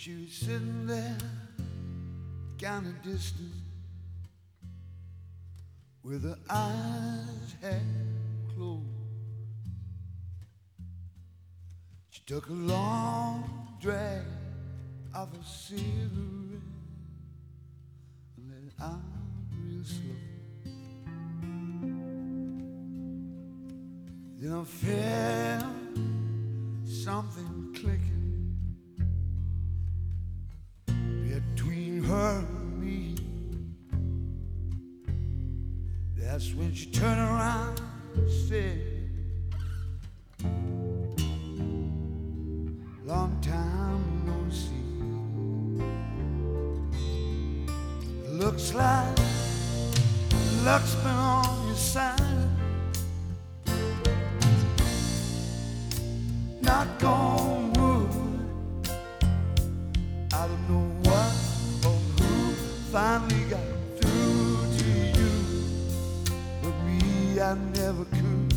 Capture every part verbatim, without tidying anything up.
She was sitting there, kind of distant, with her eyes half closed. She took a long drag of a cigarette and let it out real slow. Then I felt something clicking between her and me. That's when she turned around and said, long time no see. Looks like luck's been on your side. Knock on wood, I don't know what or who finally got through to you, but me, I never could.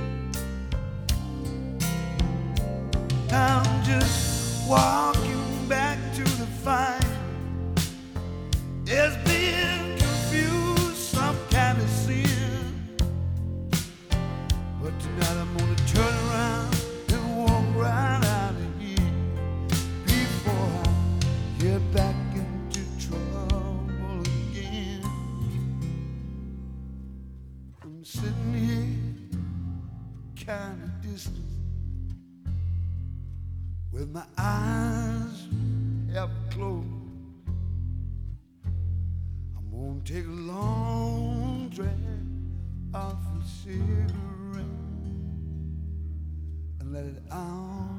I'm just walking back to the fire. It's being confused, some kind of sin. But tonight I'm gonna turn around and walk right out of here before I get back into trouble again. I'm sitting here, kind of distant, with my eyes half closed. I'm gonna take a long drag off a cigarette and let it out.